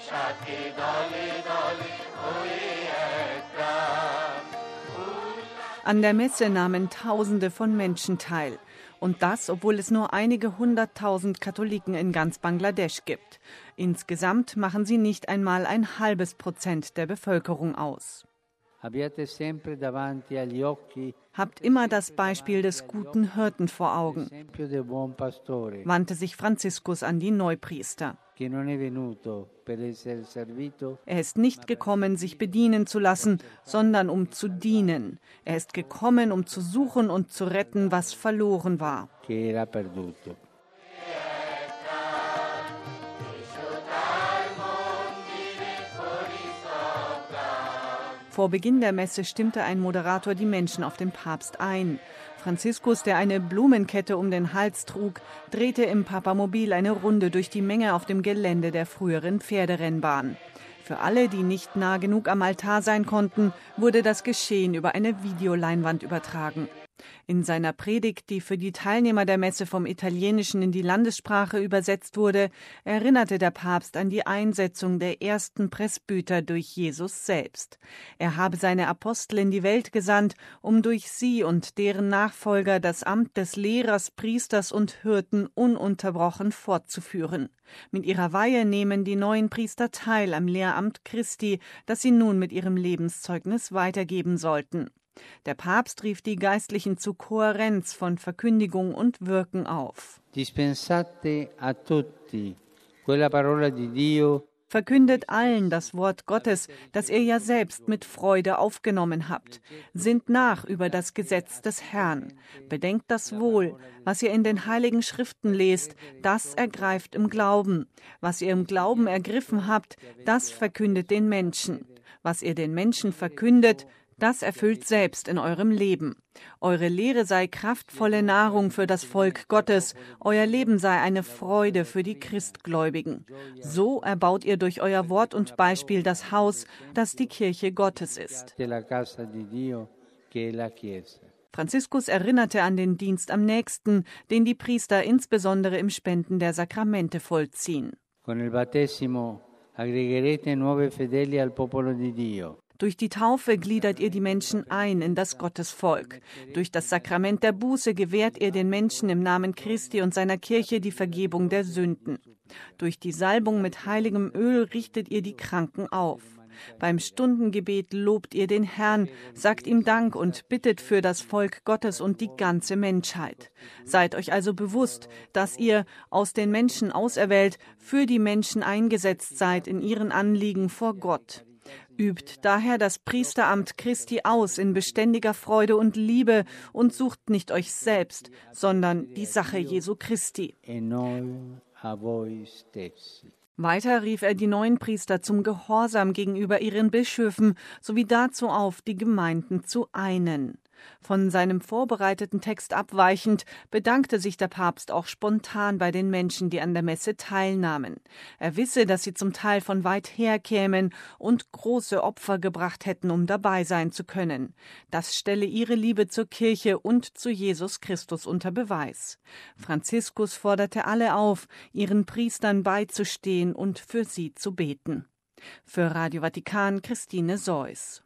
An der Messe nahmen Tausende von Menschen teil. Und das, obwohl es nur einige 100.000 Katholiken in ganz Bangladesch gibt. Insgesamt machen sie nicht einmal 0,5% der Bevölkerung aus. Habt immer das Beispiel des guten Hirten vor Augen, wandte sich Franziskus an die Neupriester. Er ist nicht gekommen, sich bedienen zu lassen, sondern um zu dienen. Er ist gekommen, um zu suchen und zu retten, was verloren war. Vor Beginn der Messe stimmte ein Moderator die Menschen auf den Papst ein. Franziskus, der eine Blumenkette um den Hals trug, drehte im Papamobil eine Runde durch die Menge auf dem Gelände der früheren Pferderennbahn. Für alle, die nicht nah genug am Altar sein konnten, wurde das Geschehen über eine Videoleinwand übertragen. In seiner Predigt, die für die Teilnehmer der Messe vom Italienischen in die Landessprache übersetzt wurde, erinnerte der Papst an die Einsetzung der ersten Presbyter durch Jesus selbst. Er habe seine Apostel in die Welt gesandt, um durch sie und deren Nachfolger das Amt des Lehrers, Priesters und Hirten ununterbrochen fortzuführen. Mit ihrer Weihe nehmen die neuen Priester teil am Lehramt Christi, das sie nun mit ihrem Lebenszeugnis weitergeben sollten. Der Papst rief die Geistlichen zu Kohärenz von Verkündigung und Wirken auf. Dispensate a tutti quella parola di Dio. Verkündet allen das Wort Gottes, das ihr ja selbst mit Freude aufgenommen habt. Sinnt nach über das Gesetz des Herrn. Bedenkt das wohl. Was ihr in den Heiligen Schriften lest, das ergreift im Glauben. Was ihr im Glauben ergriffen habt, das verkündet den Menschen. Was ihr den Menschen verkündet, das erfüllt selbst in eurem Leben. Eure Lehre sei kraftvolle Nahrung für das Volk Gottes. Euer Leben sei eine Freude für die Christgläubigen. So erbaut ihr durch euer Wort und Beispiel das Haus, das die Kirche Gottes ist. Franziskus erinnerte an den Dienst am Nächsten, den die Priester insbesondere im Spenden der Sakramente vollziehen. Con il battesimo aggregherete nuove fedeli al popolo di Dio. Durch die Taufe gliedert ihr die Menschen ein in das Gottesvolk. Durch das Sakrament der Buße gewährt ihr den Menschen im Namen Christi und seiner Kirche die Vergebung der Sünden. Durch die Salbung mit heiligem Öl richtet ihr die Kranken auf. Beim Stundengebet lobt ihr den Herrn, sagt ihm Dank und bittet für das Volk Gottes und die ganze Menschheit. Seid euch also bewusst, dass ihr, aus den Menschen auserwählt, für die Menschen eingesetzt seid in ihren Anliegen vor Gott. Übt daher das Priesteramt Christi aus in beständiger Freude und Liebe und sucht nicht euch selbst, sondern die Sache Jesu Christi. Weiter rief er die neuen Priester zum Gehorsam gegenüber ihren Bischöfen sowie dazu auf, die Gemeinden zu einen. Von seinem vorbereiteten Text abweichend bedankte sich der Papst auch spontan bei den Menschen, die an der Messe teilnahmen. Er wisse, dass sie zum Teil von weit her kämen und große Opfer gebracht hätten, um dabei sein zu können. Das stelle ihre Liebe zur Kirche und zu Jesus Christus unter Beweis. Franziskus forderte alle auf, ihren Priestern beizustehen und für sie zu beten. Für Radio Vatikan, Christine Seuss.